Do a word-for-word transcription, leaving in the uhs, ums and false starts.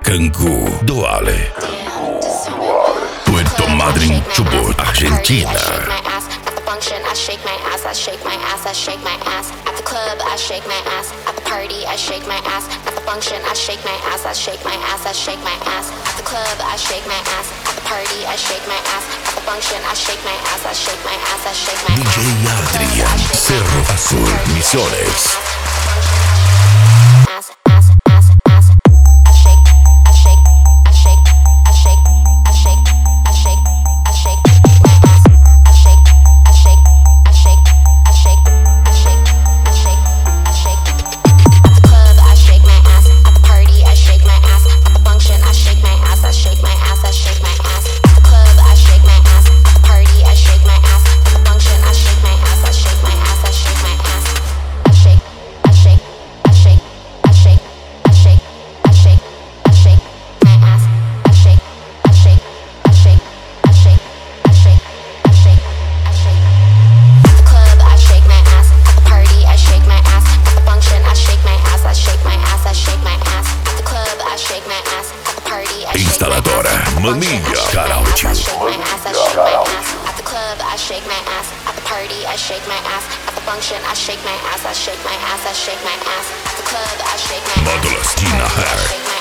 Cancún, Duale, Puerto Madryn, Chubut, Argentina. I shake my ass, I shake my ass, I shake my ass. At the club, I shake my ass. At the party, I shake my ass. At the function, I shake my ass, I shake my ass, I shake my ass. At the club, I shake my ass. At the party, I shake my ass. At the function, I shake my ass, I shake my ass, I shake my ass. D J Adrian, Cerro Azul, Misiones. Ass, ass, ass, ass. I shake, I shake, I shake, I shake, I shake, I shake, I shake my ass. I shake, I shake, I shake, I shake, I shake, I shake, I shake. At the club, I shake my ass. At the party, I shake my ass. At the function, I shake my ass. I shake my ass. I shake my ass. At the club, I shake my ass. At the party, I shake my ass. At the function, I shake my ass. I shake my ass. I shake my ass. I shake, I shake, I shake, I shake, I shake, I shake, I shake my ass. I shake, I shake, I shake, I shake, I shake, I shake, I shake. At the club, I shake my ass. At the party, I shake my ass. At the function, I shake my ass. I shake my ass. I shake my ass. At the club, I shake my ass. At the party, I shake my ass. Instaladora, Manilla, Karaoke. I shake my ass. I shake my ass. At the club, I shake my ass. At the party, I shake my ass. At the function, I shake my ass. I shake my ass. I shake my ass. At the club, I shake my ass. Modular Stina Hair. I shake my